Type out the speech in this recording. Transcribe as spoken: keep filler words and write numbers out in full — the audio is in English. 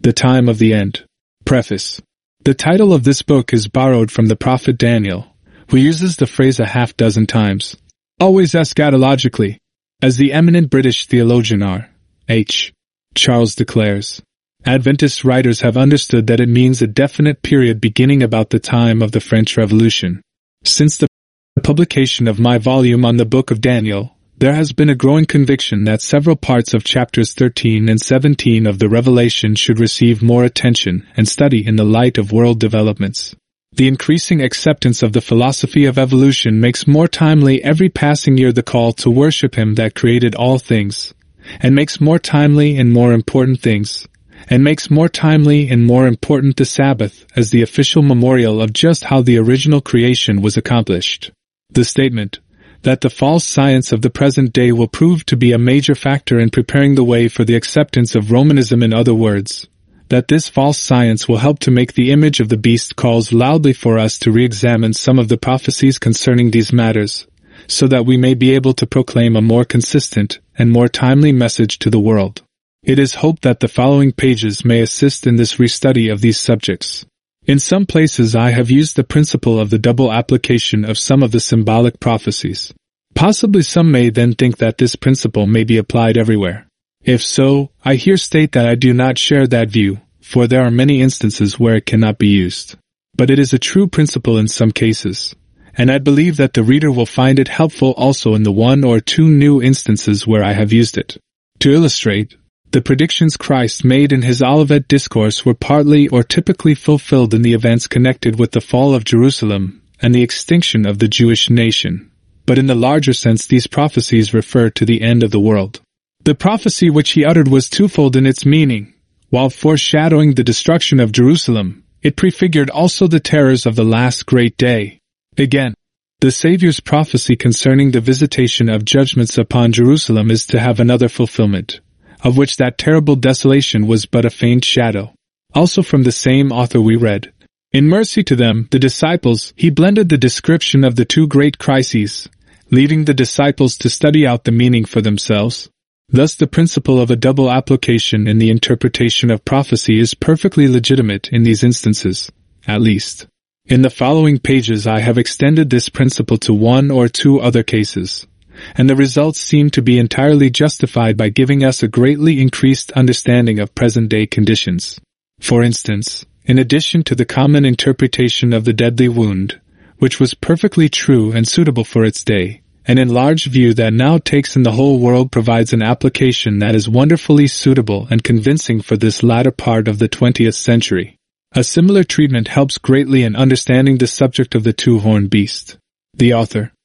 The Time of the End. Preface. The title of this book is borrowed from the prophet Daniel, who uses the phrase a half dozen times, always eschatologically, as the eminent British theologian R H Charles declares. Adventist writers have understood that it means a definite period beginning about the time of the French Revolution. Since the publication of my volume on the Book of Daniel, there has been a growing conviction that several parts of chapters thirteen and seventeen of the Revelation should receive more attention and study in the light of world developments. The increasing acceptance of the philosophy of evolution makes more timely every passing year the call to worship Him that created all things, and makes more timely and more important things, and makes more timely and more important the Sabbath as the official memorial of just how the original creation was accomplished. The statement that the false science of the present day will prove to be a major factor in preparing the way for the acceptance of Romanism, in other words, that this false science will help to make the image of the beast, calls loudly for us to re-examine some of the prophecies concerning these matters, so that we may be able to proclaim a more consistent and more timely message to the world. It is hoped that the following pages may assist in this restudy of these subjects. In some places I have used the principle of the double application of some of the symbolic prophecies. Possibly some may then think that this principle may be applied everywhere. If so, I here state that I do not share that view, for there are many instances where it cannot be used. But it is a true principle in some cases, and I believe that the reader will find it helpful also in the one or two new instances where I have used it. To illustrate, the predictions Christ made in his Olivet Discourse were partly or typically fulfilled in the events connected with the fall of Jerusalem and the extinction of the Jewish nation. But in the larger sense, these prophecies refer to the end of the world. The prophecy which he uttered was twofold in its meaning. While foreshadowing the destruction of Jerusalem, it prefigured also the terrors of the last great day. Again, the Savior's prophecy concerning the visitation of judgments upon Jerusalem is to have another fulfillment, of which that terrible desolation was but a faint shadow. Also from the same author we read, in mercy to them, the disciples, he blended the description of the two great crises, leaving the disciples to study out the meaning for themselves. Thus the principle of a double application in the interpretation of prophecy is perfectly legitimate in these instances, at least. In the following pages I have extended this principle to one or two other cases, and the results seem to be entirely justified by giving us a greatly increased understanding of present-day conditions. For instance, in addition to the common interpretation of the deadly wound, which was perfectly true and suitable for its day, an enlarged view that now takes in the whole world provides an application that is wonderfully suitable and convincing for this latter part of the twentieth century. A similar treatment helps greatly in understanding the subject of the two-horned beast. The author,